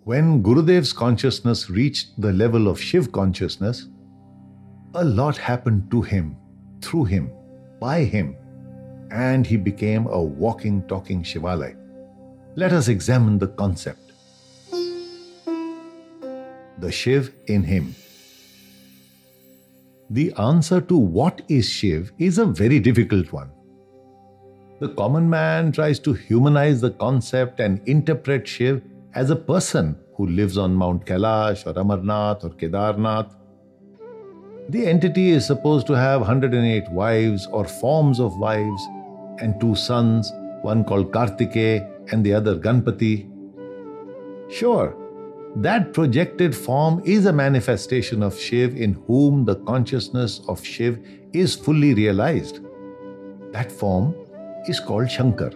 When Gurudev's consciousness reached the level of Shiv consciousness, a lot happened to him, through him, by him, and he became a walking, talking Shivalaya. Let us examine the concept. The Shiv in him. The answer to what is Shiv is a very difficult one. The common man tries to humanize the concept and interpret Shiv as a person who lives on Mount Kailash or Amarnath or Kedarnath. The entity is supposed to have 108 wives or forms of wives and 2 sons, one called Kartikeya and the other Ganpati. Sure, that projected form is a manifestation of Shiv in whom the consciousness of Shiv is fully realized. That form is called Shankar.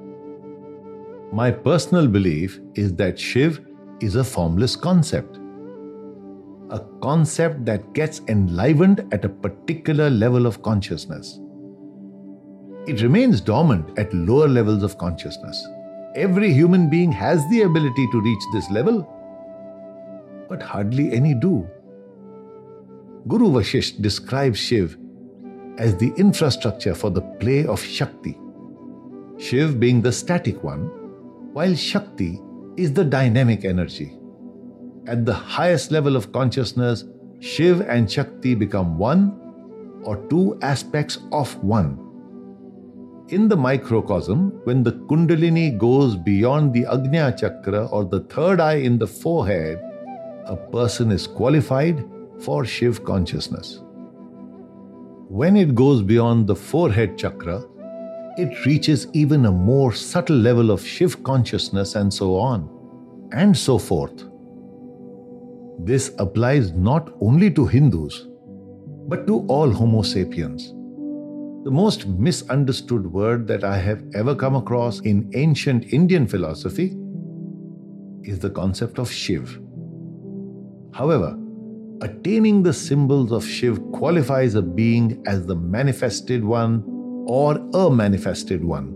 My personal belief is that Shiv is a formless concept. A concept that gets enlivened at a particular level of consciousness. It remains dormant at lower levels of consciousness. Every human being has the ability to reach this level, but hardly any do. Guru Vasishtha describes Shiv as the infrastructure for the play of Shakti. Shiv being the static one, while Shakti is the dynamic energy. At the highest level of consciousness, Shiv and Shakti become one or 2 aspects of one. In the microcosm, when the Kundalini goes beyond the Agnya Chakra or the third eye in the forehead, a person is qualified for Shiv consciousness. When it goes beyond the forehead chakra, it reaches even a more subtle level of Shiv consciousness and so on, and so forth. This applies not only to Hindus, but to all Homo sapiens. The most misunderstood word that I have ever come across in ancient Indian philosophy is the concept of Shiv. However, attaining the symbols of Shiv qualifies a being as the manifested one or a manifested one.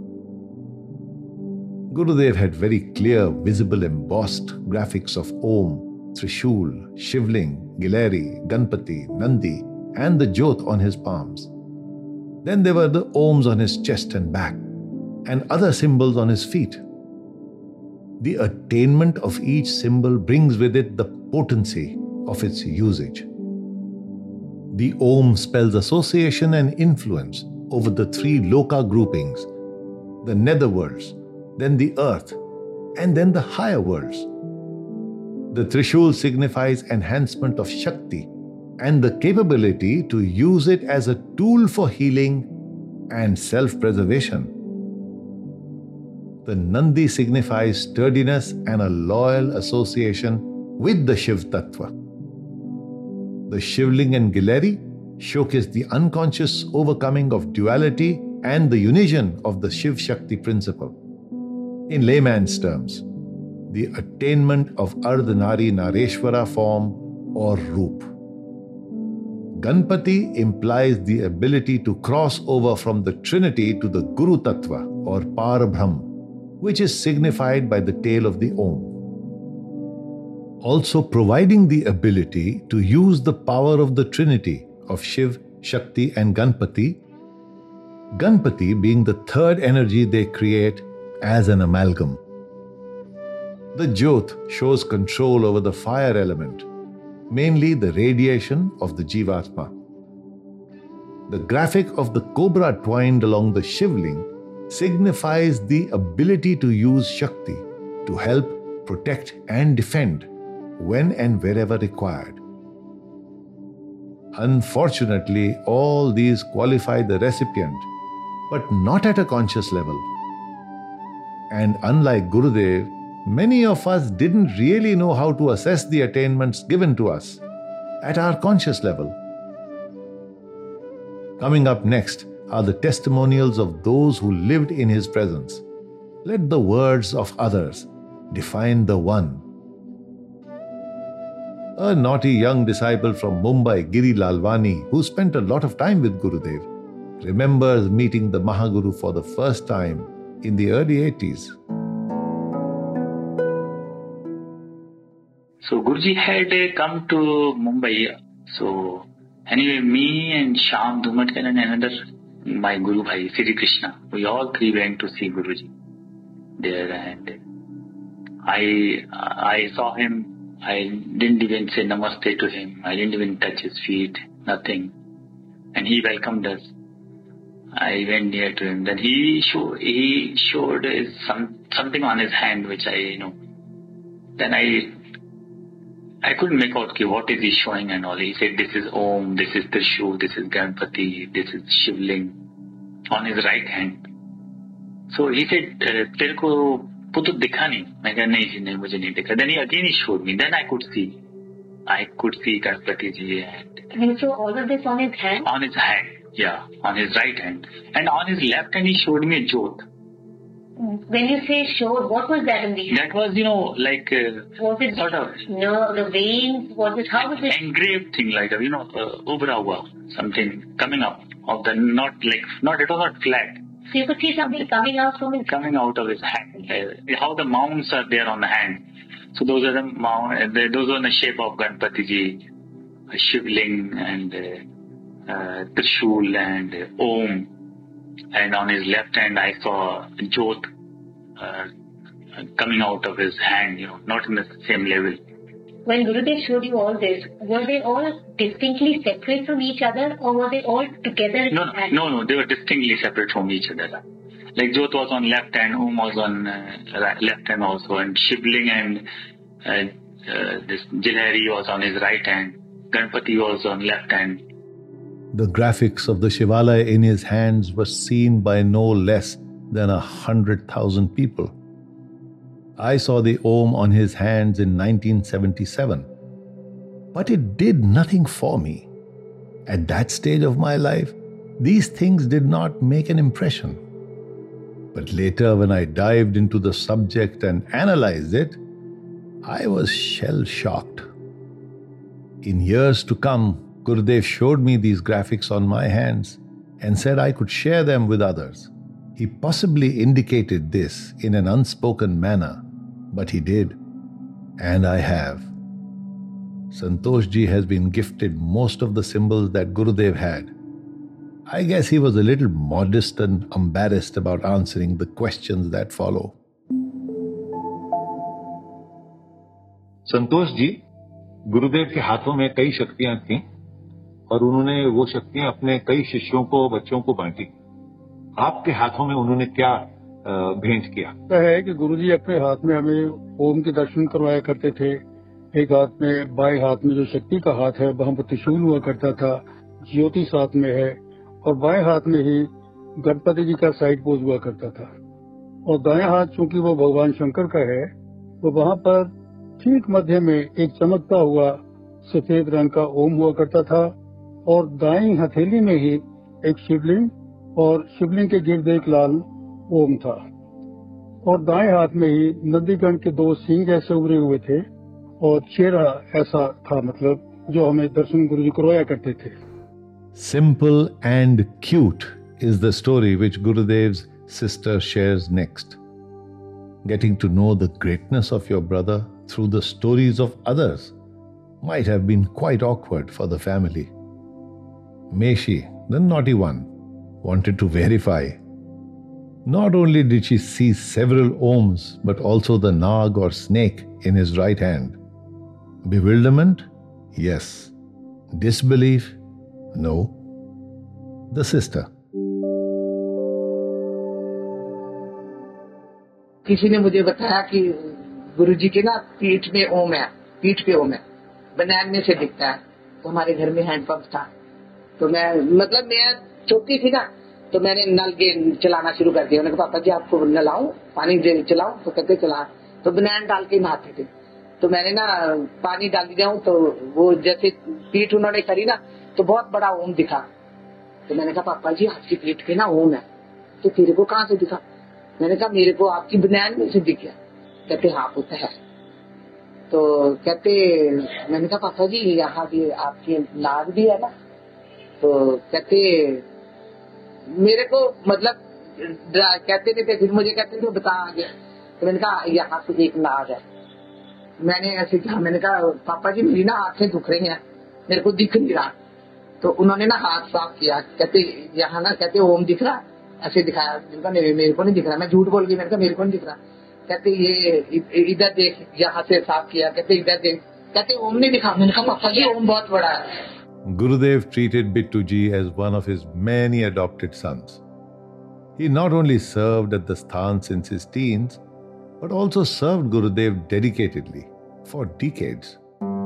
Gurudev had very clear, visible, embossed graphics of Om, Trishul, Shivling, Gileri, Ganpati, Nandi, and the Jyot on his palms. Then there were the Oms on his chest and back, and other symbols on his feet. The attainment of each symbol brings with it the potency of its usage. The Om spells association and influence over the 3 Loka groupings, the netherworlds, then the earth, and then the higher worlds. The Trishul signifies enhancement of Shakti and the capability to use it as a tool for healing and self-preservation. The Nandi signifies sturdiness and a loyal association with the Shiv Tattva. The Shivling and Gileri showcase the unconscious overcoming of duality and the unison of the Shiv Shakti principle. In layman's terms, the attainment of Ardhanari Nareshwara form or Roop. Ganpati implies the ability to cross over from the Trinity to the Guru Tattva or Parabrahm, which is signified by the tail of the Om. Also providing the ability to use the power of the Trinity of Shiv, Shakti and Ganpati, Ganpati being the third energy they create as an amalgam. The Jyot shows control over the fire element, mainly the radiation of the Jivatma. The graphic of the cobra twined along the Shivling signifies the ability to use Shakti to help, protect and defend when and wherever required. Unfortunately, all these qualify the recipient, but not at a conscious level. And unlike Gurudev, many of us didn't really know how to assess the attainments given to us at our conscious level. Coming up next are the testimonials of those who lived in his presence. Let the words of others define the one. A naughty young disciple from Mumbai, Giri Lalwani, who spent a lot of time with Gurudev, remembers meeting the Mahaguru for the first time in the early 80s. So Guruji had come to Mumbai. So anyway, me and Shyam Dhumatkar and another my Guru Bhai, Sri Krishna, we all three went to see Guruji there, and I saw him. I didn't even say namaste to him. I didn't even touch his feet, nothing. And he welcomed us. I went near to him. Then he showed something on his hand, which Then I couldn't make out what is he showing and all. He said, this is Om, this is Trishul, this is Ganpati, this is Shivling on his right hand. So he said, तेरे को पुतुत दिखा नहीं? मैं कहा नहीं मुझे नहीं दिखा. Then he showed me. Then I could see Ganpati ji. And you saw all of this on his hand? On his hand, yeah, on his right hand. And on his left hand he showed me a jyot. When you say showed, what was that in the hand? That was, like was it sort of the veins? Was it, how was it? Engraved thing, like ubra hua, something coming up of the it was not flat. So you could see something coming out from his coming out of his hand. How the mounds are there on the hand. So those are those are in the shape of Ganpati ji, Shivling and Trishul and Om. And on his left hand, I saw Jyot coming out of his hand, not in the same level. When Gurudev showed you all this, were they all distinctly separate from each other, or were they all together? No, they were distinctly separate from each other. Like Jyot was on left hand, Om was on left hand also, and Shivling and this Gilhari was on his right hand, Ganpati was on left hand. The graphics of the Shivalaya in his hands were seen by no less than 100,000 people. I saw the Om on his hands in 1977. But it did nothing for me. At that stage of my life, these things did not make an impression. But later, when I dived into the subject and analyzed it, I was shell-shocked. In years to come, Gurudev showed me these graphics on my hands and said I could share them with others. He possibly indicated this in an unspoken manner, but he did, and I have. Santosh ji has been gifted most of the symbols that Gurudev had. I guess he was a little modest and embarrassed about answering the questions that follow. Santosh ji, गुरुदेव के हाथों में कई शक्तियां थीं और उन्होंने वो शक्तियां अपने कई शिष्यों को, बच्चों को बांटी. आपके हाथों में उन्होंने क्या भेंट किया? है कि गुरुजी अपने हाथ में हमें ओम के दर्शन करवाया करते थे. एक हाथ में, बाएं हाथ में जो शक्ति का हाथ है वहां पर त्रिशूल हुआ करता था, ज्योति साथ में है, और बाएं हाथ में ही गणपति जी का साइड पोज हुआ करता था. और दाएं हाथ चूंकि वो भगवान शंकर का है, तो वहां पर ठीक मध्य में एक चमकता हुआ सफेद रंग का ओम हुआ करता था, और दाईं हथेली में ही एक शिवलिंग, और शिवलिंग के गिर्द एक लाल ओम था, और दाएं हाथ में ही नंदीगण के दो सींग ऐसे उभरे हुए थे, और चेहरा ऐसा था, मतलब जो हमें दर्शन गुरु जी करवाया करते थे. Simple and cute is the story which Gurudev's sister shares next. Getting to know the greatness of your brother through the stories of others might have been quite awkward for the family. Meshi, the naughty one, wanted to verify. Not only did she see several Oms, but also the Nag or snake in his right hand. Bewilderment? Yes. Disbelief? No. The sister. किसी ने मुझे बताया कि गुरुजी के ना पीठ में ओम है, पीठ पे ओम है, बनैन में से दिखता है. तो हमारे घर में हैंडपंप था, तो मैं छोटी थी ना, तो मैंने नल के चलाना शुरू कर दिया. मैंने कहा पापा जी आपको नलाऊं, पानी चलाऊं? तो कहते चला. तो बनैन डाल के नहाते थे, तो मैंने ना पानी डाल दिया हूँ, तो वो जैसे पीठ उन्होंने करी ना, तो बहुत बड़ा ओम दिखा. तो मैंने कहा पापा जी आपकी पीठ पे ना ओम है. तो तेरे को कहाँ से दिखा? मैंने कहा मेरे को आपकी बनैन में से दिख गया. कहते हाँ होता है. तो कहते, मैंने कहा पापा जी यहाँ भी आपकी नाग भी है ना? तो कहते मेरे को मतलब कहते नहीं थे, फिर मुझे कहते थे बता आगे. तो मैंने कहा यहाँ से एक नाग है. मैंने ऐसे कहा, मैंने कहा पापा जी मेरी ना आंखें दुख रही हैं, मेरे को दिख नहीं रहा। तो उन्होंने ना हाथ साफ किया, कहते यहाँ ना, कहते ओम दिख रहा, ऐसे दिखाया। जिनका मेरे को नहीं दिख रहा, मैं झूठ बोल गई, मैंने कहा मेरे को नहीं दिख रहा। कहते ये इधर देख, यहाँ से साफ किया, कहते इधर देख, कहते ओम नहीं दिखा। मैंने कहा पापा जी ओम बहुत बड़ा है। Gurudev treated Bittu Ji as one of his many adopted sons. He not only served at the Sthan since his teens, but also served Gurudev dedicatedly for decades.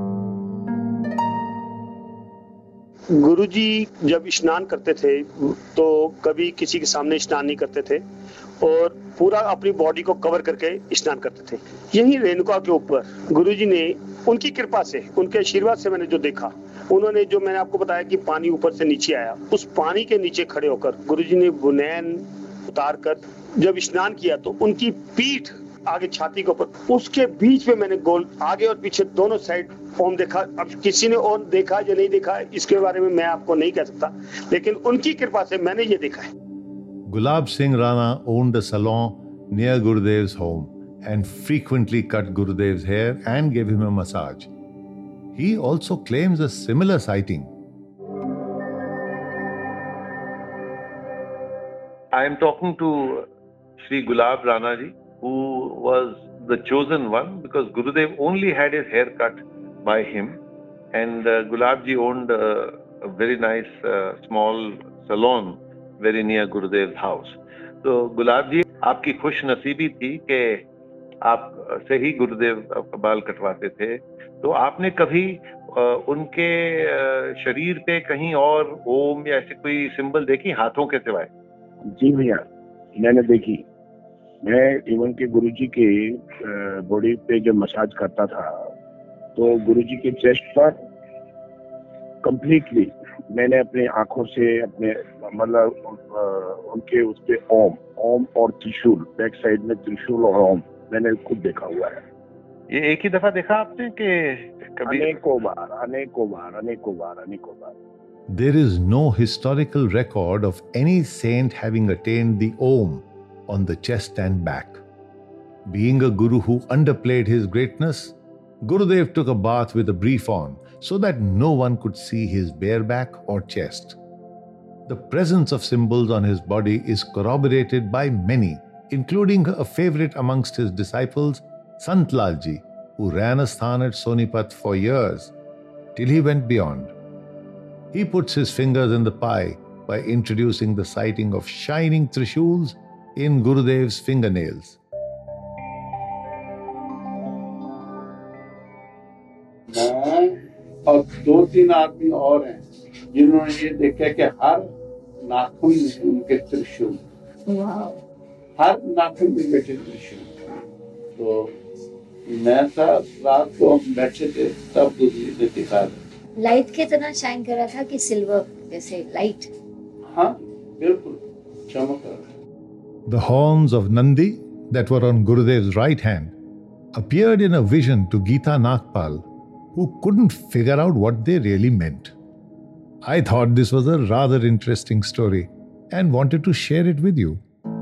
गुरुजी जब स्नान करते थे तो कभी किसी के सामने स्नान नहीं करते थे और पूरा अपनी बॉडी को कवर करके स्नान करते थे। यही रेणुका के ऊपर गुरुजी ने उनकी कृपा से, उनके आशीर्वाद से मैंने जो देखा, उन्होंने जो मैंने आपको बताया कि पानी ऊपर से नीचे आया, उस पानी के नीचे खड़े होकर गुरुजी ने बुनैन उतार कर जब स्नान किया तो उनकी पीठ आगे छाती के ऊपर, उसके बीच में मैंने गोल आगे और पीछे दोनों साइड ओम देखा। अब किसी ने ओम देखा या नहीं देखा इसके बारे में मैं आपको नहीं कह सकता, लेकिन उनकी कृपा से मैंने ये देखा है। Gulab Singh Rana owned a salon near Gurudev's home and frequently cut Gurudev's hair and gave him a massage. He also claims a similar sighting. I am talking to Sri Gulab Rana ji, who was the chosen one because Gurudev only had his hair cut by him, and Gulab ji owned a very nice small salon very near Gurudev's house. तो गुलाब जी आपकी खुश नसीबी थी कि आप से ही गुरुदेव बाल कटवाते थे, तो आपने कभी उनके शरीर पे कहीं और ओम या ऐसी कोई सिंबल देखी हाथों के सिवाय? जी भैया, मैंने देखी। मैं इवन के गुरुजी के बॉडी पे जब मसाज करता था तो गुरुजी के चेस्ट पर कंप्लीटली मैंने अपने आंखों से अपने मतलब उनके उस पे ओम और त्रिशूल, बैक साइड में त्रिशूल और ओम मैंने खुद देखा हुआ है। ये एक ही दफा देखा आपने कि कभी? अनेकों बार। There is no historical record of any saint having attained the Om on the chest and back. Being a guru who underplayed his greatness, Gurudev took a bath with a brief on so that no one could see his bare back or chest. The presence of symbols on his body is corroborated by many, including a favorite amongst his disciples, Sant Lal Ji, who ran a sthan at Sonipat for years, till he went beyond. He puts his fingers in the pie by introducing the sighting of shining trishuls in Gurudev's fingernails. और 2-3 आदमी और हैं जिन्होंने ये देखा कि हर नाखून में उनके त्रिशूल, हर नाखून में बैठे त्रिशूल। तो मैं था रात को हम बैठे थे तब गुरुजी ने दिखा दिया। लाइट की तरह शाइन कर रहा था कि सिल्वर जैसे लाइट? हाँ बिल्कुल चमक रहा था। The horns of Nandi that were on Gurudev's right hand appeared in a vision to Geeta Nagpal, who couldn't figure out what they really meant. I thought this was a rather interesting story and wanted to share it with you.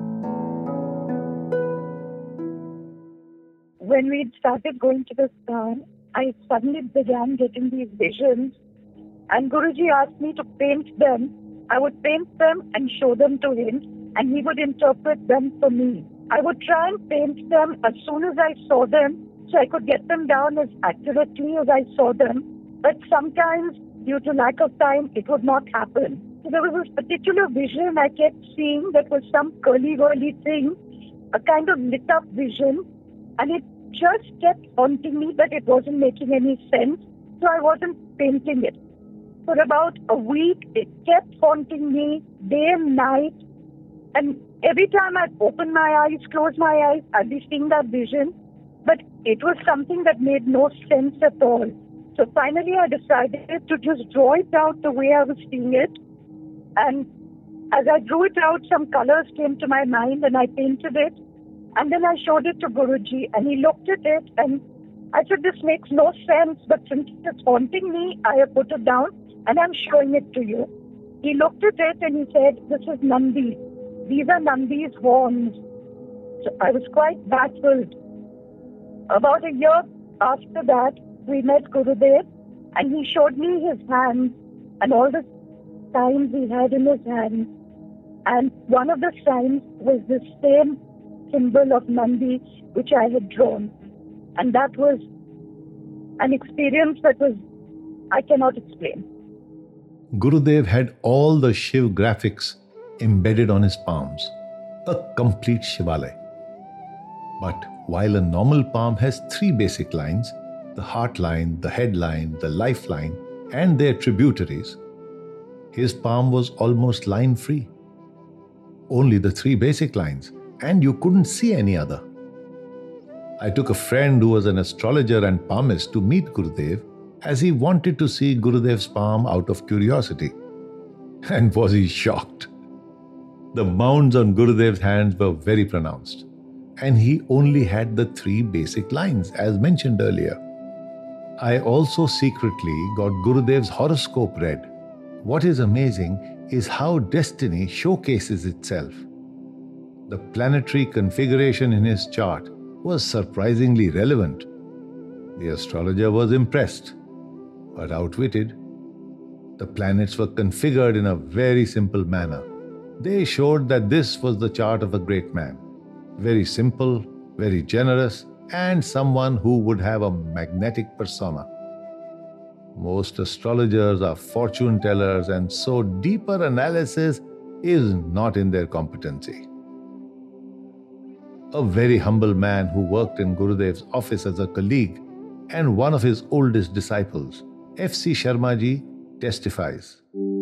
When we started going to the sthan, I suddenly began getting these visions, and Guruji asked me to paint them. I would paint them and show them to him, and he would interpret them for me. I would try and paint them as soon as I saw them, so I could get them down as accurately as I saw them. But sometimes, due to lack of time, it would not happen. So there was this particular vision I kept seeing that was some curly-whirly thing, a kind of lit-up vision, and it just kept haunting me, but it wasn't making any sense, so I wasn't painting it. For about a week, it kept haunting me day and night, and every time I'd open my eyes, close my eyes, I'd be seeing that vision, but it was something that made no sense at all. So finally I decided to just draw it out the way I was seeing it, and as I drew it out, some colors came to my mind and I painted it, and then I showed it to Guruji, and he looked at it, and I said, this makes no sense, but since it's haunting me, I have put it down and I'm showing it to you. He looked at it and he said, this is Nandi. These are Nandi's horns. So I was quite baffled. About a year after that, we met Gurudev and he showed me his hands and all the signs he had in his hands. And one of the signs was the same symbol of Nandi which I had drawn. And that was an experience that I cannot explain. Gurudev had all the Shiv graphics embedded on his palms, a complete Shivalaya. But while a normal palm has 3 basic lines, the heart line, the head line, the life line, and their tributaries, his palm was almost line-free. Only the 3 basic lines, and you couldn't see any other. I took a friend who was an astrologer and palmist to meet Gurudev, as he wanted to see Gurudev's palm out of curiosity. And was he shocked? The mounds on Gurudev's hands were very pronounced, and he only had the 3 basic lines as mentioned earlier. I also secretly got Gurudev's horoscope read. What is amazing is how destiny showcases itself. The planetary configuration in his chart was surprisingly relevant. The astrologer was impressed, but outwitted. The planets were configured in a very simple manner. They showed that this was the chart of a great man. Very simple, very generous, and someone who would have a magnetic persona. Most astrologers are fortune tellers, and so deeper analysis is not in their competency. A very humble man who worked in Gurudev's office as a colleague and one of his oldest disciples, F.C. Sharma ji, testifies.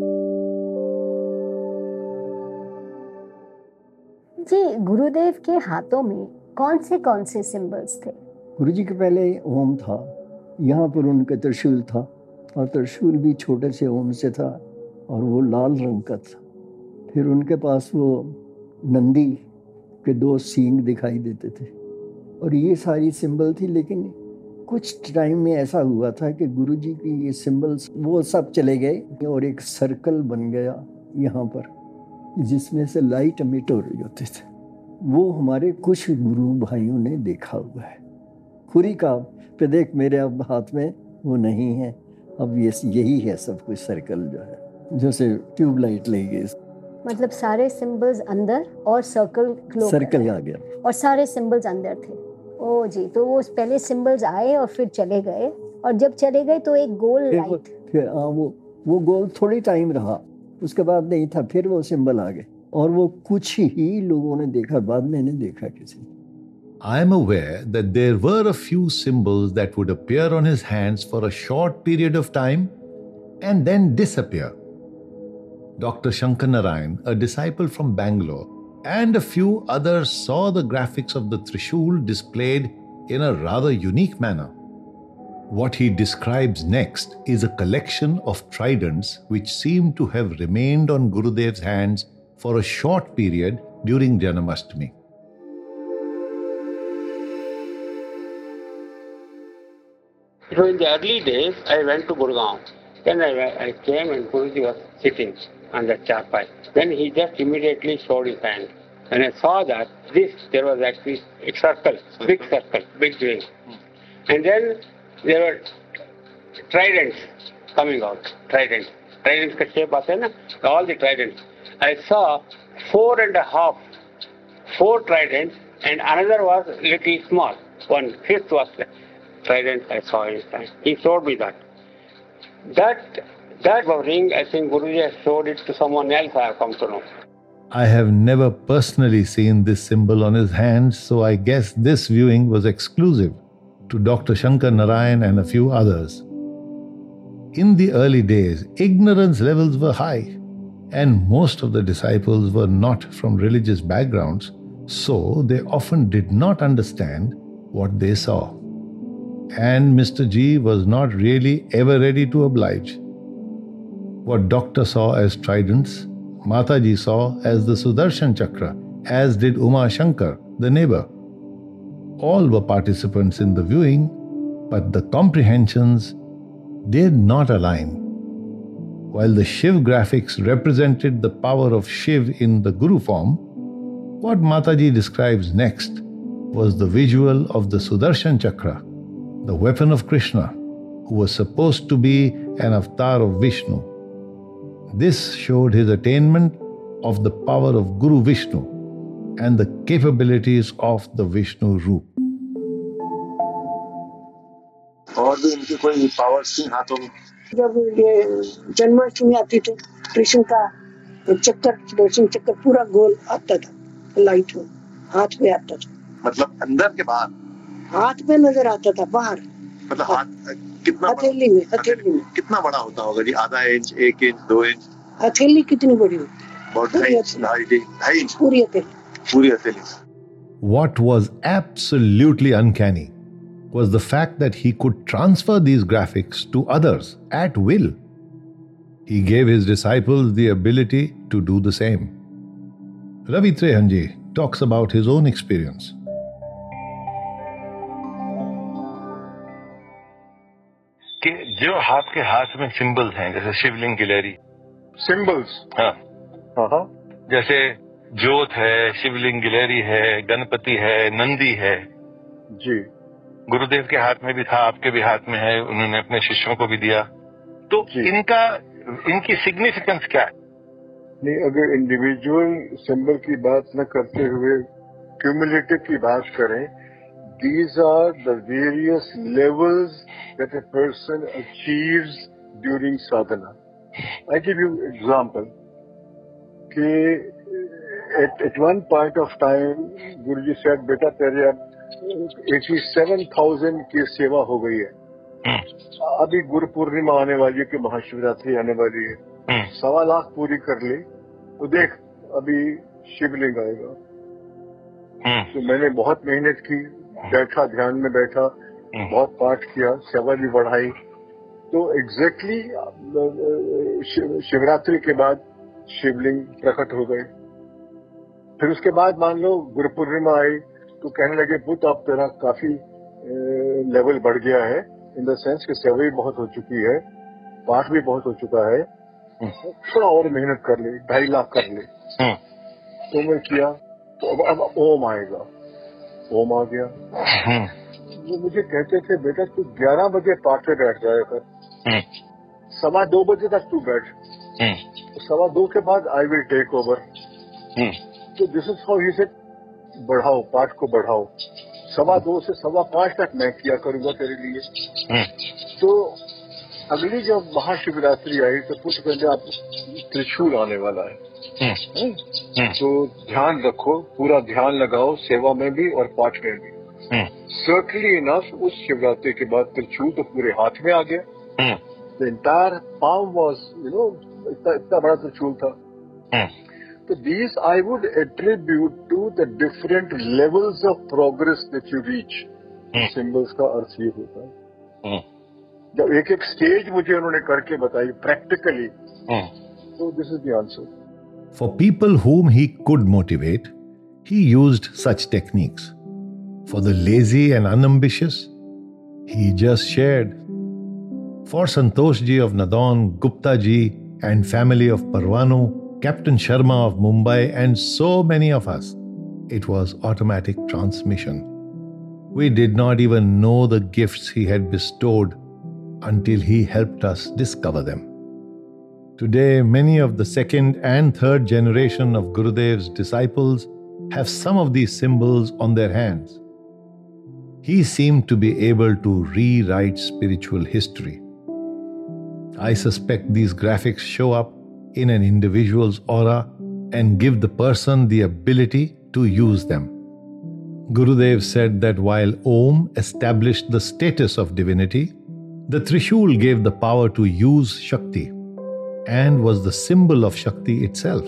जी, गुरुदेव के हाथों में कौन से symbols थे? गुरुजी के पहले ओम था, यहाँ पर उनका त्रिशूल था, और त्रिशूल भी छोटे से ओम से था और वो लाल रंग का था। फिर उनके पास वो नंदी के 2 सींग दिखाई देते थे और ये सारी सिंबल थी। लेकिन कुछ टाइम में ऐसा हुआ था कि गुरुजी की ये सिंबल्स वो सब चले गए और एक सर्कल बन गया यहाँ पर, जिसमें से लाइट एमिट हो रही होते थे। वो हमारे कुछ गुरु भाइयों ने देखा हुआ है। खुरी का पे देख, मेरे अब हाथ में वो नहीं है, अब ये यही है सब कुछ सर्कल जो है, जैसे ट्यूबलाइट लगी गई। मतलब सारे सिंबल्स अंदर और सर्कल आ गया और सारे सिंबल्स अंदर थे। ओ जी, तो वो पहले सिंबल्स आए और फिर चले गए, और जब चले गए तो एक गोल लाइट। फिर वो गोल थोड़ी टाइम रहा, उसके बाद नहीं था, फिर वो सिंबल आ गए और वो कुछ ही लोगों ने देखा, बाद में नहीं देखा किसी ने। I am aware that there were a few symbols that would appear on his hands for a short period of time and then disappear. Dr. Shankar Narayan, a disciple from Bangalore, and a few others saw the graphics of the Trishul displayed in a rather unique manner. What he describes next is a collection of tridents which seem to have remained on Gurudev's hands for a short period during Janmashtami. So in the early days, I went to Gurgaon. Then I came and Guruji was sitting on the charpai. Then he just immediately showed his hand. And I saw that there was actually a circle, big ring. And then there were tridents coming out. Tridents ka shape aate hai na? All the tridents. I saw 4 tridents, and another was little small. 1/5 was the trident I saw in his hand. He showed me that. That ring, I think Guruji has showed it to someone else, I have come to know. I have never personally seen this symbol on his hands, so I guess this viewing was exclusive to Dr. Shankar Narayan and a few others. In the early days, ignorance levels were high, and most of the disciples were not from religious backgrounds, so they often did not understand what they saw. And Mr. G was not really ever ready to oblige. What Doctor saw as tridents, Mataji saw as the Sudarshan Chakra, as did Uma Shankar, the neighbor. All were participants in the viewing, but the comprehensions did not align. While the Shiv graphics represented the power of Shiv in the Guru form, what Mataji describes next was the visual of the Sudarshan Chakra, the weapon of Krishna, who was supposed to be an avatar of Vishnu. This showed his attainment of the power of Guru Vishnu and the capabilities of the Vishnu Roop. और भी इनकी कोई powers थी हाथों में? जब ये जन्माष्टमी आती थी, कृष्ण का चक्कर, सुदर्शन चक्कर पूरा गोल आता था, लाइट में हाथ में आता था। मतलब अंदर के बाहर? हाथ में नजर आता था, बाहर मतलब हाथ कितना? हथेली में, हथेली में। कितना बड़ा होता होगा जी? आधा इंच, 1 इंच, 2 इंच? हथेली कितनी बड़ी होती? बहुत 2.5 इंच। पूरी हथेली। पूरी हथेली। What was absolutely uncanny was the fact that he could transfer these graphics to others at will. He gave his disciples the ability to do the same. Ravi Trehanji talks about his own experience. कि जो आपके हाथ में symbols हैं, जैसे शिवलिंग गिलहरी symbols, हाँ, जैसे जोत है, शिवलिंग गिलहरी है, गणपति है, नंदी है जी, गुरुदेव के हाथ में भी था, आपके भी हाथ में है, उन्होंने अपने शिष्यों को भी दिया। तो इनकी सिग्निफिकेंस क्या है? नहीं, अगर इंडिविजुअल सिंबल की बात न करते हुए क्यूमुलेटिव की बात करें, these are the various levels that a person achieves during sadhana. I give you example कि at one point of time Guruji said, बेटा तेरे अब 87,000 की सेवा हो गई है, अभी गुरु पूर्णिमा आने वाली है कि महाशिवरात्रि आने वाली है, 1.25 लाख पूरी कर ले तो देख अभी शिवलिंग आएगा। तो मैंने बहुत मेहनत की, बैठा, ध्यान में बैठा, बहुत पाठ किया, सेवा भी बढ़ाई। तो एग्जैक्टली शिवरात्रि के बाद शिवलिंग प्रकट हो गए। फिर उसके बाद मान लो गुरु पूर्णिमा आई तो कहने लगे पुत्र अब तेरा काफी लेवल बढ़ गया है, इन द सेंस कि सेवा भी बहुत हो चुकी है, पाठ भी बहुत हो चुका है, थोड़ा और मेहनत कर ले, 2.5 लाख कर ले। तो मैं किया, तो अब ओम आएगा। ओम आ गया। वो मुझे कहते थे बेटा तू 11 बजे पाठ में बैठ जाया कर, 2:15 बजे तक तू बैठ, 2:15 के बाद आई विल टेक ओवर। तो this is how he said, बढ़ाओ, पाठ को बढ़ाओ, 2:15 से 5:15 तक मैं किया करूंगा तेरे लिए। तो अगली जब महाशिवरात्रि आई तो कुछ पहले आप त्रिशूल आने वाला है, तो ध्यान रखो, पूरा ध्यान लगाओ, सेवा में भी और पाठ में भी। सर्टनली इनफ उस शिवरात्रि के बाद त्रिशूल तो पूरे हाथ में आ गया। द एंटायर पाम वाज, इतना बड़ा त्रिशूल था। So these I would attribute to the different levels of progress that you reach. Symbols का अर्थ ये होता है। जब एक स्टेज मुझे उन्होंने करके बताई practically, so this is the answer. For people whom he could motivate, he used such techniques. For the lazy and unambitious, he just shared. For Santosh ji of Nadon, Gupta ji and family of Parwano, Captain Sharma of Mumbai, and so many of us, it was automatic transmission. We did not even know the gifts he had bestowed until he helped us discover them. Today, many of the second and third generation of Gurudev's disciples have some of these symbols on their hands. He seemed to be able to rewrite spiritual history. I suspect these graphics show up in an individual's aura and give the person the ability to use them. Gurudev said that while Om established the status of divinity, the Trishul gave the power to use Shakti and was the symbol of Shakti itself.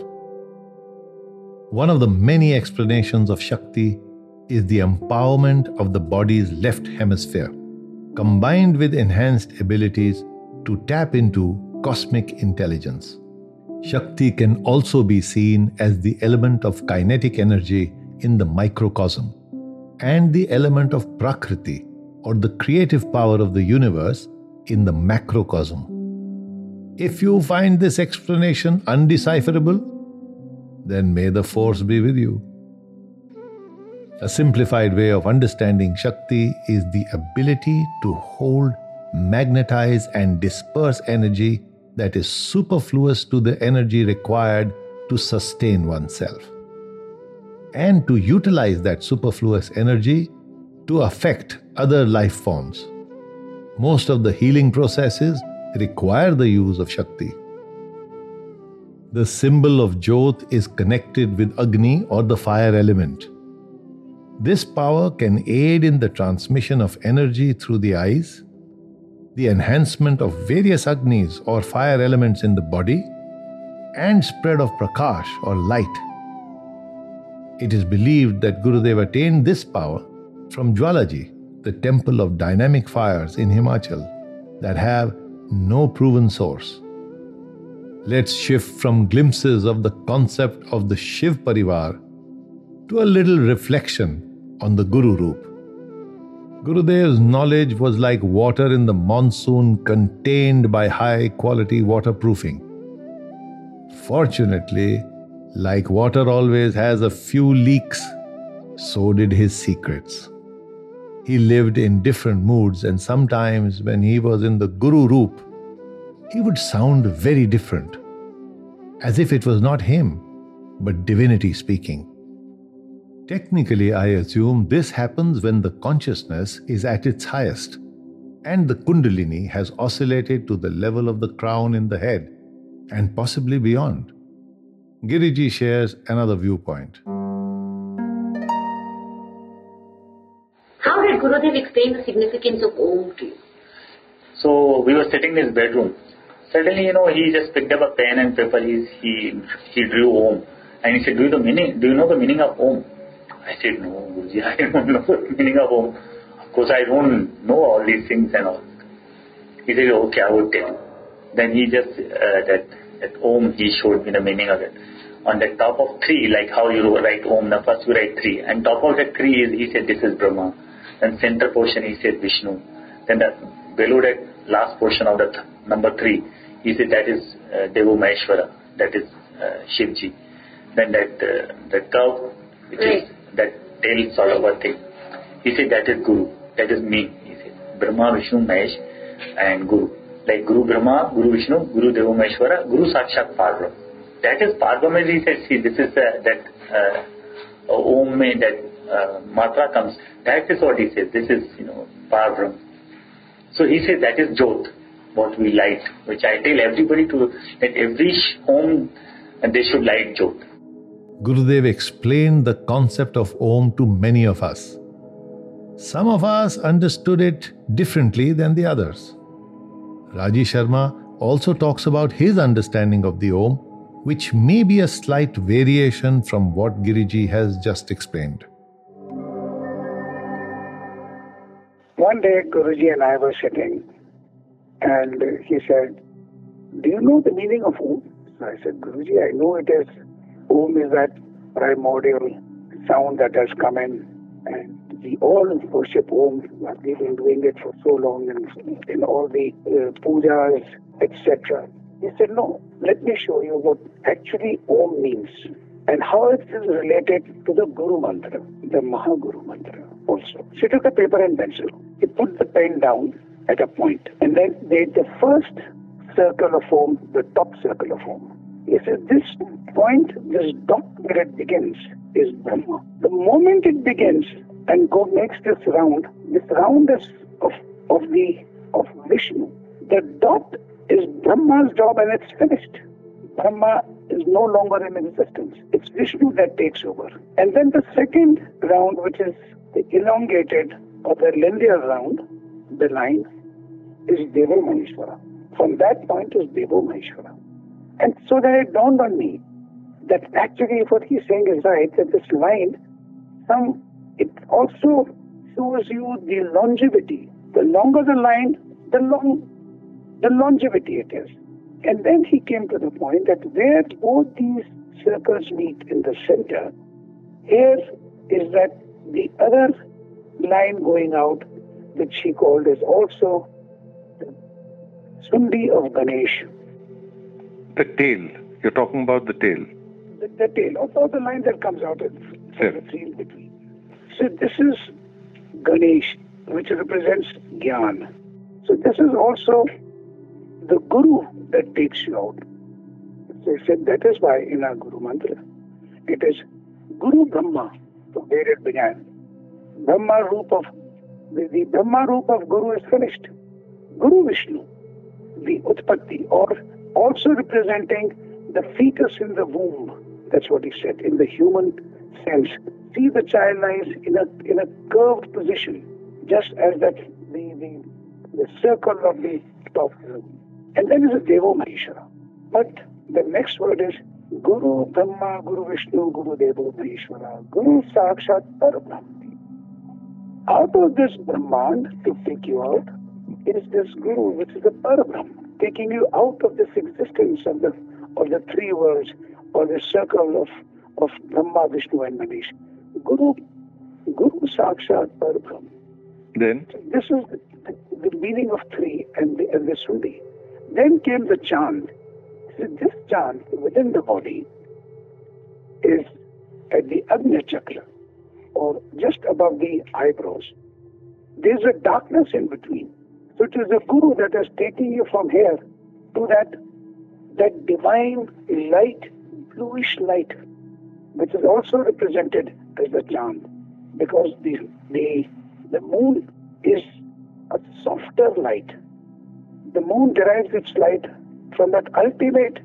One of the many explanations of Shakti is the empowerment of the body's left hemisphere, combined with enhanced abilities to tap into cosmic intelligence. Shakti can also be seen as the element of kinetic energy in the microcosm and the element of Prakriti, or the creative power of the universe, in the macrocosm. If you find this explanation undecipherable, then may the force be with you. A simplified way of understanding Shakti is the ability to hold, magnetize, and disperse energy that is superfluous to the energy required to sustain oneself, and to utilize that superfluous energy to affect other life forms. Most of the healing processes require the use of Shakti. The symbol of Jyot is connected with Agni or the fire element. This power can aid in the transmission of energy through the eyes, the enhancement of various Agnis or fire elements in the body, and spread of Prakash or light. It is believed that Gurudev attained this power from Jwalaji, the temple of dynamic fires in Himachal that have no proven source. Let's shift from glimpses of the concept of the Shiv Parivar to a little reflection on the Guru Roop. Gurudev's knowledge was like water in the monsoon contained by high-quality waterproofing. Fortunately, like water always has a few leaks, so did his secrets. He lived in different moods, and sometimes when he was in the Guru Roop, he would sound very different, as if it was not him, but divinity speaking. Technically, I assume this happens when the consciousness is at its highest and the Kundalini has oscillated to the level of the crown in the head and possibly beyond. Giriji shares another viewpoint. How did Gurudev explain the significance of Om to you? So we were sitting in his bedroom. Suddenly, he just picked up a pen and paper. He drew Om, and he said, "Do you know the meaning of Om?" I said, "No, Guruji, I don't know the meaning of Om. Of course, I don't know all these things and all." He said, "Okay, I will tell you." Then he just that Om, he showed me the meaning of it. On the top of 3, like how you write Om, the first you write 3, and top of that 3 is, he said, this is Brahma. Then center portion, he said Vishnu. Then the below that last portion of the number 3, he said that is Devo Maheshwara, that is Shivji. Then the curve, which is that tail sort of a thing, he said that is Guru, that is me. He said Brahma, Vishnu, Mahesh, and Guru. Like Guru Brahma, Guru Vishnu, Guru Devo Maheshwara, Guru Sakshat Parbrahm. That is Parbrahm. He said, see, this is that Om mein that matra comes. That is what he said. This is Parbrahm. So he said that is Jyot, what we light, which I tell everybody to, that every home they should light Jyot. Gurudev explained the concept of Om to many of us. Some of us understood it differently than the others. Raji Sharma also talks about his understanding of the Om, which may be a slight variation from what Giriji has just explained. One day, Guruji and I were sitting, and he said, "Do you know the meaning of Om?" So I said, "Guruji, I know it is. Om is that primordial sound that has come in, and we all worship Om. We've been doing it for so long in all the pujas, etc." He said, "No, let me show you what actually Om means and how it is related to the Guru Mantra, the Mahaguru Mantra also." So he took a paper and pencil. He put the pen down at a point and then made the first circle of Om, the top circle of Om. He said, "This point, this dot where it begins is Brahma. The moment it begins and makes this round is of Vishnu. The dot is Brahma's job and it's finished. Brahma is no longer in existence. It's Vishnu that takes over. And then the second round, which is the elongated or the linear round, the line, is Devo Maheshwara. From that point is Devo Maheshwara." And so then it dawned on me that actually what he's saying is right, that this line, it also shows you the longevity. The longer the line, the longevity it is. And then he came to the point that where both these circles meet in the center, here is that the other line going out, which he called is also the Sundi of Ganesh. The tail. You're talking about the tail. The tail, also the line that comes out in between. So this is Ganesh, which represents Gyan. So this is also the Guru that takes you out. They said that is why in our Guru Mantra, it is Guru Brahma, from where it began. Brahma Roop of, the Brahma Roop of Guru is finished. Guru Vishnu, the Utpatti, or also representing the fetus in the womb. That's what he said, in the human sense. See, the child lies in a curved position, just as that the circle of the top. And then is a Devo Maheshwara. But the next word is Guru Brahma, Guru Vishnu, Guru Devo Maheshwara, Guru Sakshat Parabrahma. Out of this Brahman to take you out is this Guru, which is the Parabrahma, taking you out of this existence of the three worlds, or the circle of Brahma, Vishnu and Mahesh. Guru Sakshat Parabrahma. Then? This is the meaning of three and the Sundi. Then came the chand. So this chand within the body is at the Agnya Chakra, or just above the eyebrows. There's a darkness in between. So it is the Guru that is taking you from here to that divine light, bluish light, which is also represented as the chand, because the moon is a softer light. The moon derives its light from that ultimate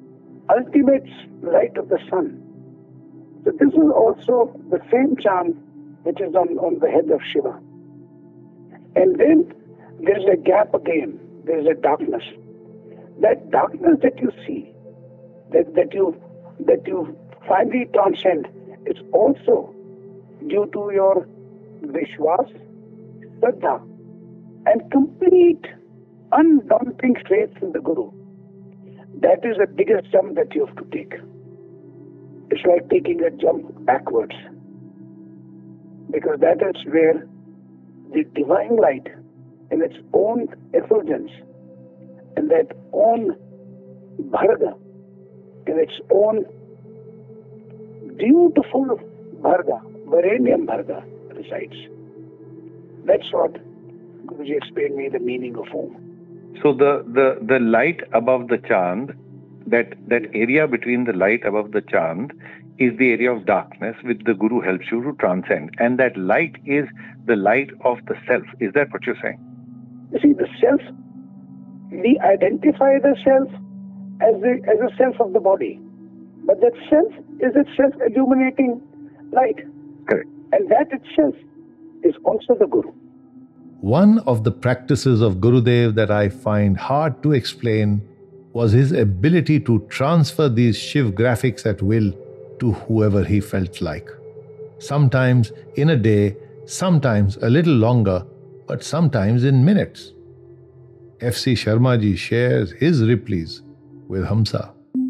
light of the sun. So this is also the same chand which is on the head of Shiva. And then there's a gap again. There's a darkness. That darkness that you see, that you finally transcend, is also due to your Vishwas, Shraddha, and complete undaunting faith in the Guru. That is the biggest jump that you have to take. It's like taking a jump backwards, because that is where the divine light in its own effulgence, and that own Bharga, in its own beautiful Bharga, Varanium Bharga, resides. That's what Guruji explained me the meaning of Om. So the light above the chand, that area between the light above the chand is the area of darkness which the Guru helps you to transcend. And that light is the light of the self. Is that what you're saying? You see, the self, we identify the self as a self of the body. But that self is itself illuminating light. Correct. And that itself is also the Guru. One of the practices of Gurudev that I find hard to explain was his ability to transfer these Shiv graphics at will to whoever he felt like. Sometimes in a day, sometimes a little longer, but sometimes in minutes. F.C. Sharma ji shares his replies with Hamsa.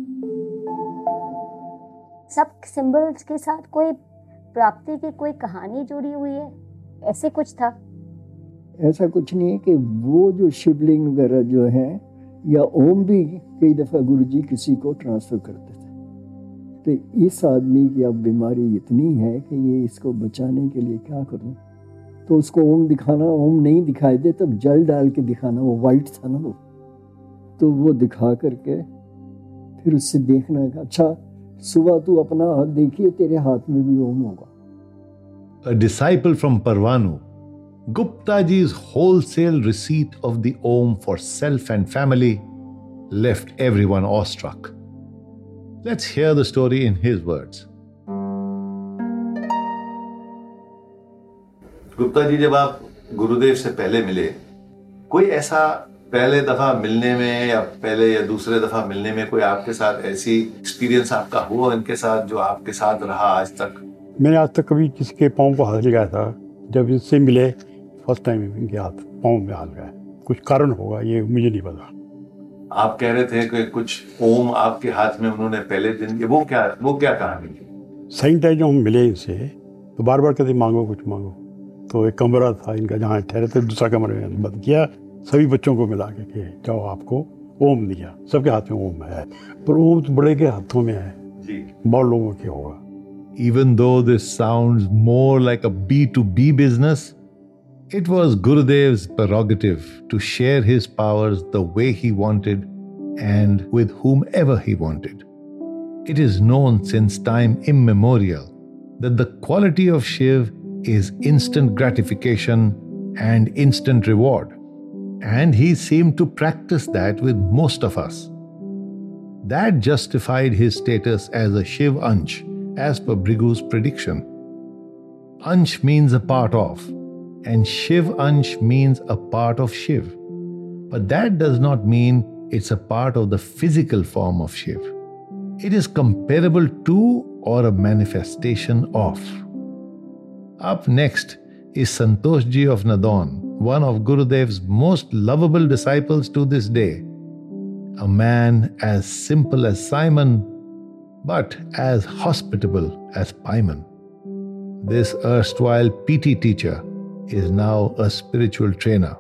सब symbols के साथ कोई प्राप्ति की कोई कहानी जुड़ी हुई है, ऐसे कुछ था? ऐसा कुछ नहीं है कि वो जो शिवलिंग वगैरह जो है या ओम भी कई दफ़ा गुरुजी किसी को ट्रांसफ़र करते थे। तो इस आदमी की अब बीमारी इतनी है कि ये इसको बचाने के लिए क्या करूं, तो उसको ओम दिखाना, ओम नहीं दिखाई दे तब जल डाल के दिखाना, वो वाइट था ना वो, तो वो दिखा करके फिर उससे देखना कि अच्छा सुबह तू अपना हाथ देखिए तेरे हाथ में भी ओम होगा। A disciple from Parvanu, Gupta ji's wholesale receipt of the Om for self and family left everyone awestruck. Let's hear the story in his words. Gupta ji, जब आप गुरुदेव से पहले मिले, कोई ऐसा पहले दफा मिलने में या पहले या दूसरे दफा मिलने में कोई आपके साथ ऐसी एक्सपीरियंस आपका हुआ इनके साथ जो आपके साथ रहा आज तक? मैंने आज तक कभी किसी के पाँव को हाथ लगाया था, जब इससे मिले फर्स्ट टाइम इनके हाथ पाँव में हाथ लगाया। कुछ कारण होगा, ये मुझे नहीं पता। आप कह रहे थे कि कुछ ओम आपके हाथ में उन्होंने पहले दिन, वो क्या कहानी थी? सेकंड टाइम जब हम मिले इनसे तो बार बार कहते मांगो कुछ मांगो। तो एक कमरा था इनका जहाँ ठहरे थे, दूसरा कमरा में बंद किया, सभी बच्चों को मिला के जाओ आपको ओम दिया। सबके हाथ में ओम है, पर ओम तो बड़े के हाथों में है, बहुत लोगों के होगा। Even though this sounds more like a B2B business, it was Gurudev's prerogative to share his powers the way he wanted and with whomever he wanted. It is known since time immemorial that the quality of Shiv is instant gratification and instant reward, and he seemed to practice that with most of us. That justified his status as a Shiv Ansh, as per Bhrigu's prediction. Ansh means a part of, and Shiv Ansh means a part of Shiv. But that does not mean it's a part of the physical form of Shiv. It is comparable to or a manifestation of. Up next is Santosh Ji of Nadon, one of Gurudev's most lovable disciples to this day. A man as simple as Simon, but as hospitable as Paiman. This erstwhile PT teacher is now a spiritual trainer.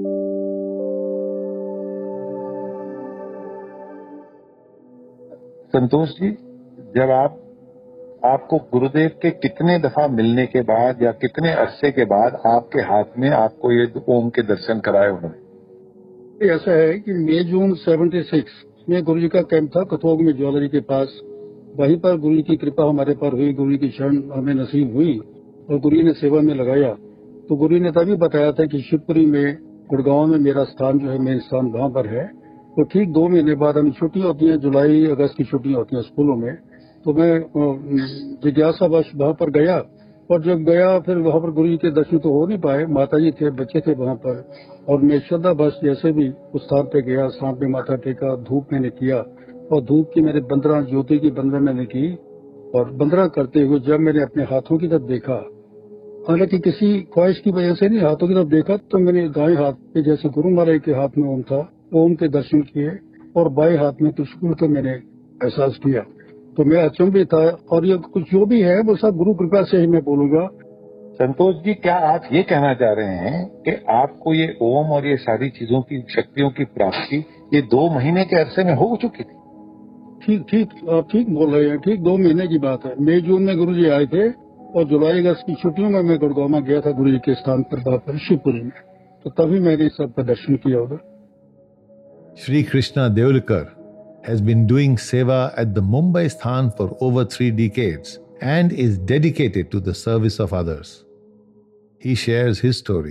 Santosh ji, जब आपको गुरुदेव के कितने दफा मिलने के बाद या कितने अरसे के बाद आपके हाथ में आपको ये ओम के दर्शन कराए उन्होंने? ऐसा है कि मई जून 76 में गुरु जी का कैंप था कथोग में ज्वेलरी के पास। वहीं पर गुरु जी की कृपा हमारे पर हुई, गुरु जी की शरण हमें नसीब हुई और गुरु जी ने सेवा में लगाया। तो गुरु जी ने तभी बताया था कि शिवपुरी में गुड़गांव में मेरा स्थान जो है, मेन स्थान वहां पर है। तो ठीक 2 महीने बाद हमें छुट्टियां होती हैं, जुलाई अगस्त की छुट्टियां होती हैं स्कूलों में। तो मैं जिज्ञासावश वहां पर गया और जब गया फिर वहां पर गुरु जी के दर्शन तो हो नहीं पाए, माता जी थे, बच्चे थे वहां पर। और मैं श्रद्धावश जैसे भी उस स्थान पे गया, स्थान पे माथा टेका, धूप मैंने किया और धूप की मैंने बंदरा, ज्योति की बंदरा मैंने की। और बंदरा करते हुए जब मैंने अपने हाथों की तरफ देखा, हालांकि किसी ख्वाहिश की वजह से नहीं, हाथों की तरफ देखा तो मैंने दाएं हाथ पे जैसे गुरु महाराज के हाथ में ओम था, ओम के दर्शन किए और बाएं हाथ में त्रिशूल का मैंने एहसास किया। तो मैं अचंभित था और ये कुछ जो भी है वो सब गुरु कृपा से ही मैं बोलूंगा। संतोष जी, क्या आप ये कहना चाह रहे हैं कि आपको ये ओम और ये सारी चीजों की शक्तियों की प्राप्ति ये 2 महीने के अरसे में हो चुकी थी? ठीक आप ठीक बोल रहे हैं, ठीक 2 महीने की बात है। मई जून में गुरु जी आए थे और जुलाई अगस्त की छुट्टियों में मैं गुड़गांव में गया था गुरु जी के स्थान पर वापस शिवपुरी में। तो तभी मैंने सबका दर्शन किया उधर। Sri Krishna Deolkar has been doing seva at the Mumbai Sthan for over 3 decades and is dedicated to the service of others. He shares his story.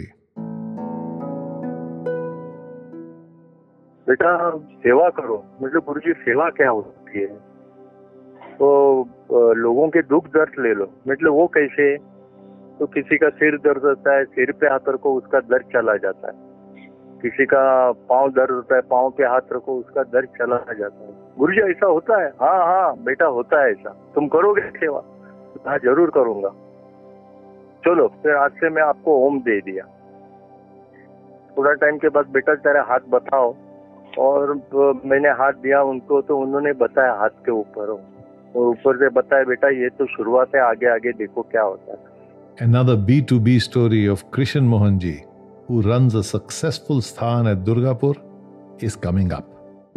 बेटा सेवा करो, मतलब गुरुजी सेवा क्या होती है? तो लोगों के दुख दर्द ले लो, मतलब वो कैसे? तो किसी का सिर दर्द होता है, सिर पे हाथ रखो उसका दर्द चला जाता है। किसी का पाँव दर्द होता है, पाँव पे हाथ रखो उसका दर्द चला जाता है। गुरुजी ऐसा होता है? हाँ बेटा होता है ऐसा। तुम करोगे सेवा? हाँ जरूर करूंगा। चलो फिर आज से मैं आपको ओम दे दिया। थोड़ा टाइम के बाद बेटा तेरा हाथ बताओ, और मैंने हाथ दिया उनको तो उन्होंने बताया हाथ के ऊपर हो, और ऊपर से बताया बेटा ये तो शुरुआत है, आगे आगे देखो क्या होता है। Another B2B story of Krishan Mohan Ji, who runs a successful sthan at Durgapur, is coming up.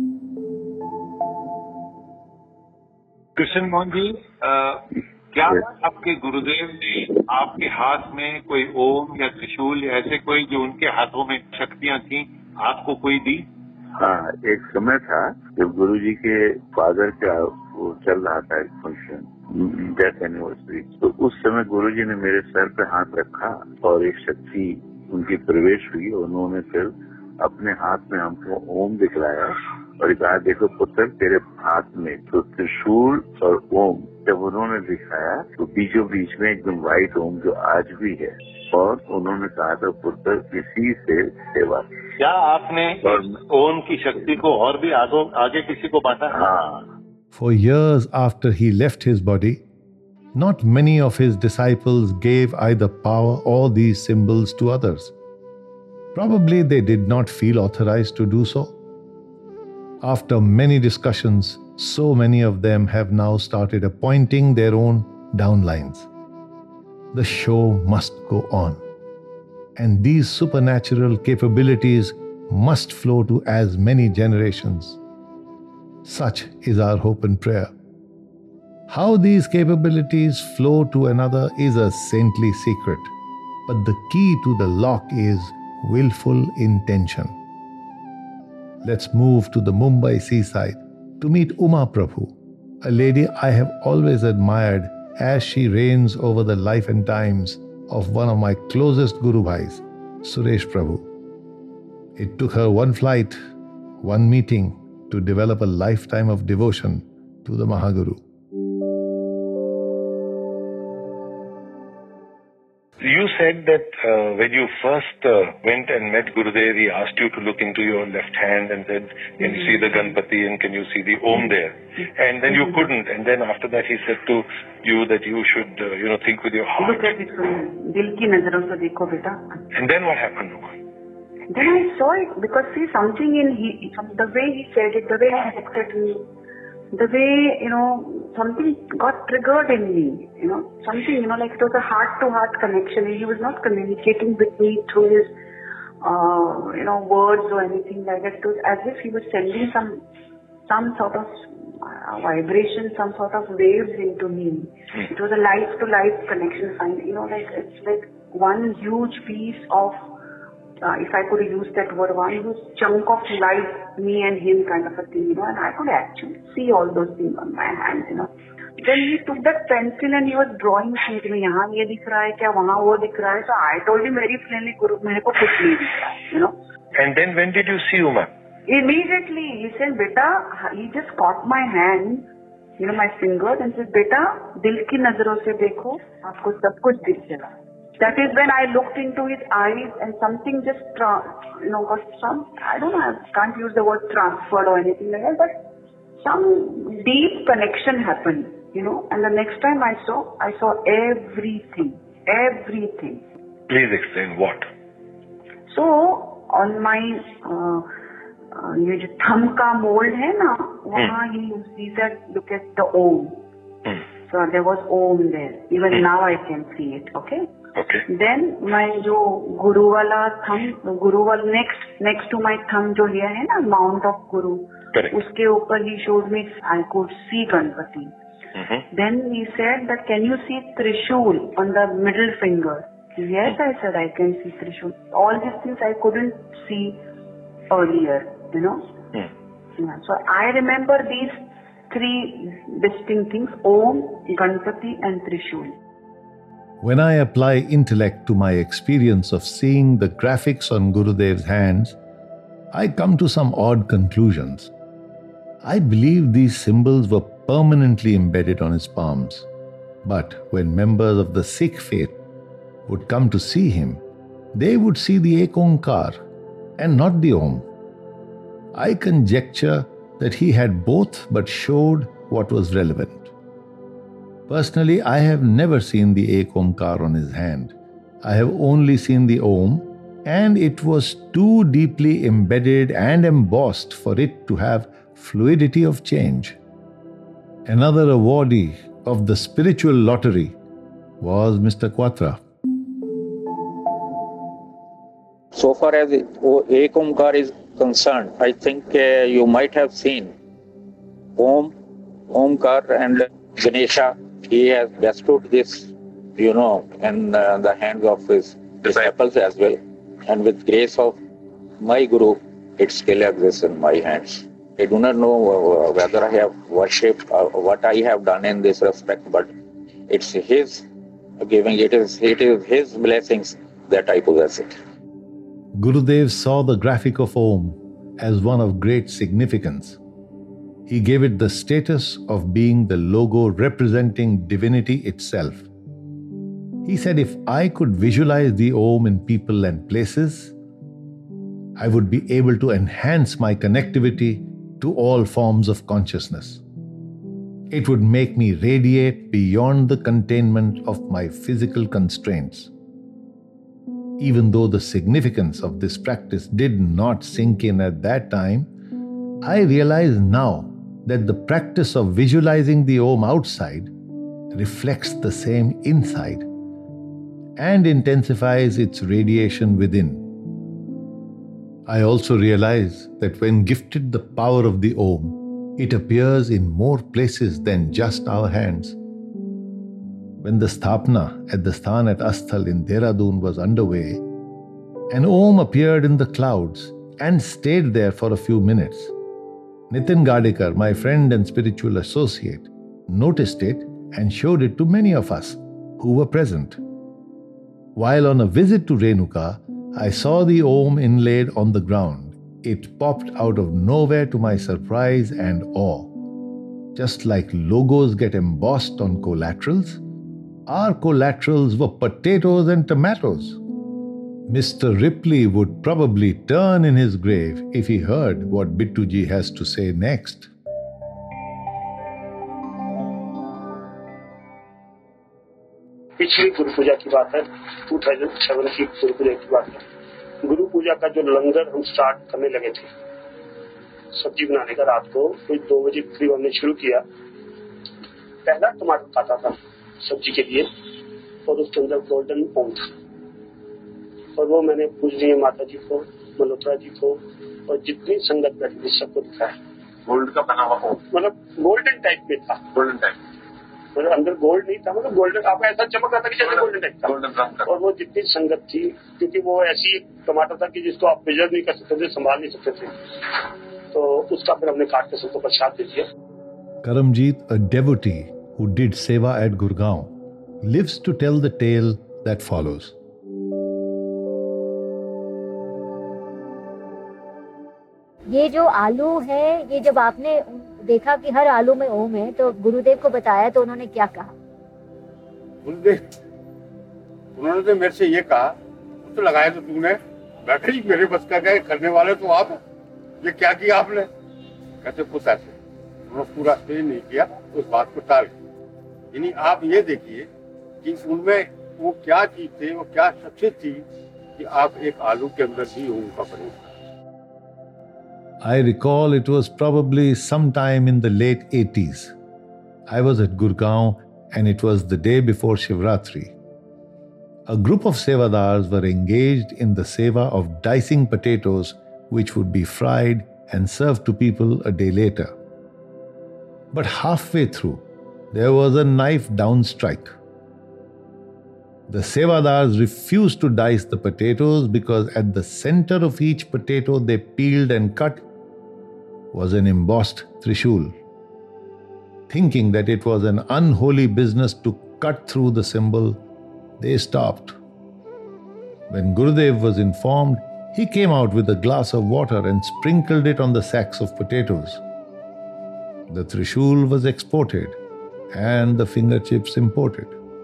Krishna Mohan ji, क्या आपके गुरुदेव ने आपके हाथ में कोई ओम या त्रिशूल या ऐसे कोई जो उनके हाथों में शक्तियां थी आपको कोई दी? हाँ, एक समय था जब गुरुजी के फादर का वो चल रहा था एक फंक्शन, डेथ एनिवर्सरी, तो उस समय गुरुजी ने मेरे सर पे हाथ रखा और एक शक्ति उनकी प्रवेश हुई। उन्होंने फिर अपने हाथ में हमको ओम दिखलाया और कहा देखो पुत्र तेरे हाथ में तो त्रिशूल और ओम जब उन्होंने दिखाया तो बीचों बीच में एकदम व्हाइट ओम जो आज भी है, और उन्होंने कहा था पुत्र इसी से सेवा। क्या आपने ओम की शक्ति को और भी आगे किसी को बांटा? हाँ। For years after he left his body, not many of his disciples gave either power or these symbols to others. Probably they did not feel authorized to do so. After many discussions, so many of them have now started appointing their own downlines. The show must go on, and these supernatural capabilities must flow to as many generations. Such is our hope and prayer. How these capabilities flow to another is a saintly secret, but the key to the lock is willful intention. Let's move to the Mumbai seaside to meet Uma Prabhu, a lady I have always admired as she reigns over the life and times of one of my closest Guru Bhais, Suresh Prabhu. It took her one flight, one meeting to develop a lifetime of devotion to the Mahaguru. You said that when you first went and met Gurudev, he asked you to look into your left hand and said, can you see the Ganpati and can you see the Om there? And then you couldn't. And then after that he said to you that you should, think with your heart. Look at it from dil ki nazaron se dekho beta. And then what happened, Uma? Then I saw it because see something in the way he said it, the way he looked at me, the way, something got triggered in me, something, like it was a heart-to-heart connection. He was not communicating with me through his, words or anything like that. It was as if he was sending some sort of vibration, some sort of waves into me. It was a life-to-life connection. It's like one huge piece of, if I could use that word, one huge chunk of life, me and him kind of a thing, and I could actually see all those things on my hands, Then he took that pencil and he was drawing it to me, yahan ye dikh raha hai kya, wahan wo dikh raha hai. So I told him very plainly, Guru, mere ko kuch nahi dikh raha, And then when did you see Uma? Immediately, he said, beta, he just caught my hand, my fingers, and said, beta, dil ki nazaron se dekho, aapko sab kuch dikh jayega. That is when I looked into his eyes and something just, got some, I don't know, I can't use the word transferred or anything like that, but some deep connection happened, and the next time I saw everything. Please explain what? So, on my, ये जो thumb का mold है ना, वहाँ he said, look at the Om. So there was Om there. Even now I can see it, okay? Then my जो Guru वाला thumb, next to my thumb जो लिया है ना, Mount of Guru, उसके ऊपर he showed me I could see Ganpati. Then he said that can you see Trishul on the middle finger? Yes, I said I can see Trishul. All these things I couldn't see earlier, Yeah. So I remember these three distinct things, Om, Ganpati and Trishul. When I apply intellect to my experience of seeing the graphics on Gurudev's hands, I come to some odd conclusions. I believe these symbols were permanently embedded on his palms. But when members of the Sikh faith would come to see him, they would see the Ek Onkar and not the Om. I conjecture that he had both but showed what was relevant. Personally, I have never seen the Ek Onkar on his hand. I have only seen the Om, and it was too deeply embedded and embossed for it to have fluidity of change. Another awardee of the spiritual lottery was Mr. Quatra. So far as Ek Onkar is concerned, I think you might have seen Om, Omkar and Ganesha. He has bestowed this, in the hands of his disciples as well. And with grace of my Guru, it still exists in my hands. I do not know whether I have worshipped or what I have done in this respect, but it's his giving, it is his blessings that I possess it. Gurudev saw the graphic of Om as one of great significance. He gave it the status of being the logo representing divinity itself. He said, if I could visualize the Om in people and places, I would be able to enhance my connectivity to all forms of consciousness. It would make me radiate beyond the containment of my physical constraints. Even though the significance of this practice did not sink in at that time, I realize now that the practice of visualizing the Om outside reflects the same inside and intensifies its radiation within. I also realize that when gifted the power of the Om, It appears in more places than just our hands. When the Sthapna at the Sthan at Asthal in Dehradun was underway, an Om appeared in the clouds and stayed there for a few minutes. Nitin Gadekar, my friend and spiritual associate, noticed it and showed it to many of us who were present. While on a visit to Renuka, I saw the Om inlaid on the ground. It popped out of nowhere to my surprise and awe. Just like logos get embossed on collaterals, our collaterals were potatoes and tomatoes. Mr. Ripley would probably turn in his grave if he heard what Bittuji has to say next. पिछली गुरु पूजा की बात है, 2007 की गुरु पूजा की बात है। गुरु पूजा का जो लंगर हम स्टार्ट करने लगे थे, सब्जी बनाने का रात को कोई 2 बजे करीब हमने शुरू किया। पहला टमाटर काटा था सब्जी के लिए और उसके अंदर गोल्डन ओम था और वो मैंने पूजनीय माता जी को, मल्होत्रा जी को और जितनी संगत बैठी थी सबको दिखाया। गोल्ड का बना हुआ ओम, मतलब गोल्डन टाइप में था। गोल्डन टाइप मतलब अंदर गोल्ड नहीं था, मतलब गोल्डन आपका ऐसा चमक रहा था कि जैसे गोल्डन टाइप था। गोल्डन रंग का। और वो जितनी संगत थी, क्योंकि वो ऐसी एक टमाटर था कि जिसको आप प्रिजर्व नहीं कर सकते थे, संभाल नहीं सकते थे, तो उसका फिर हमने काट के सबको प्रसाद दे दिया। Karamjit, a devotee who did seva at Gurgaon, lives to tell the tale that follows. ये जो आलू है, ये जब आपने देखा कि हर आलू में ओम है, तो गुरुदेव को बताया तो उन्होंने क्या कहा? गुरुदेव उन्होंने तो मेरे से ये कहा, तो लगाया तो तूने, बैठे ही मेरे बस का क्या करने वाले तो आप, ये क्या किया आपने? कहते कुछ ऐसे उन्होंने पूरा स्टे नहीं किया, उस बात को टाल किया। यानी आप ये देखिए कि उनमें वो क्या चीज थी, वो क्या शख्सियत थी कि आप एक आलू के अंदर भी ओम का प्रयोग। I recall it was probably sometime in the late 80s. I was at Gurgaon and it was the day before Shivratri. A group of sevadars were engaged in the seva of dicing potatoes which would be fried and served to people a day later. But halfway through, there was a knife down strike. The sevadars refused to dice the potatoes because at the center of each potato they peeled and cut was an embossed trishul. Thinking that it was an unholy business to cut through the symbol, they stopped. When Gurudev was informed, he came out with a glass of water and sprinkled it on the sacks of potatoes. The trishul was exported and the finger chips imported.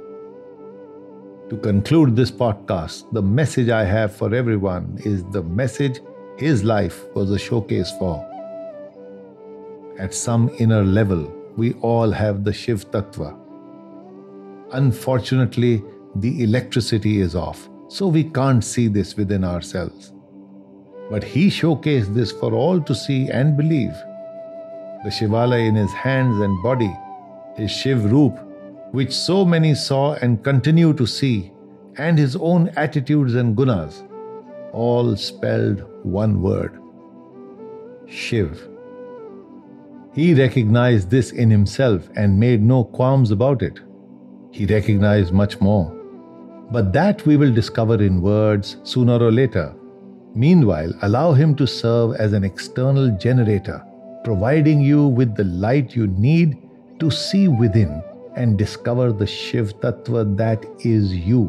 To conclude this podcast, the message I have for everyone is the message his life was a showcase for. At some inner level, we all have the Shiv Tattva. Unfortunately, the electricity is off, so we can't see this within ourselves. But he showcased this for all to see and believe. The Shivala in his hands and body, his Shiv Roop, which so many saw and continue to see, and his own attitudes and gunas, all spelled one word: Shiv. He recognized this in himself and made no qualms about it. He recognized much more. But that we will discover in words sooner or later. Meanwhile, allow him to serve as an external generator, providing you with the light you need to see within and discover the Shiv Tattva that is you.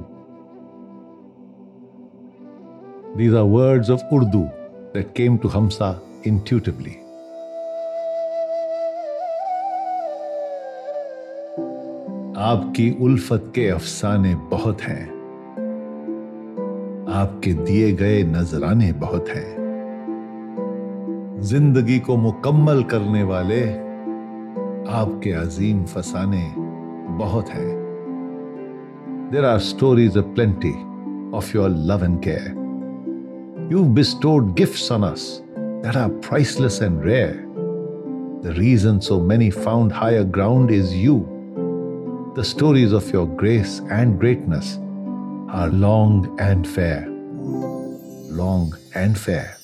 These are words of Urdu that came to Hamsa intuitively. आपकी उल्फत के अफसाने बहुत हैं, आपके दिए गए नजराने बहुत हैं, जिंदगी को मुकम्मल करने वाले आपके अजीम फसाने बहुत हैं. There are stories aplenty of your love and care. You've bestowed gifts on us that are priceless and rare. The reason so many found higher ground is you. The stories of your grace and greatness are long and fair. Long and fair.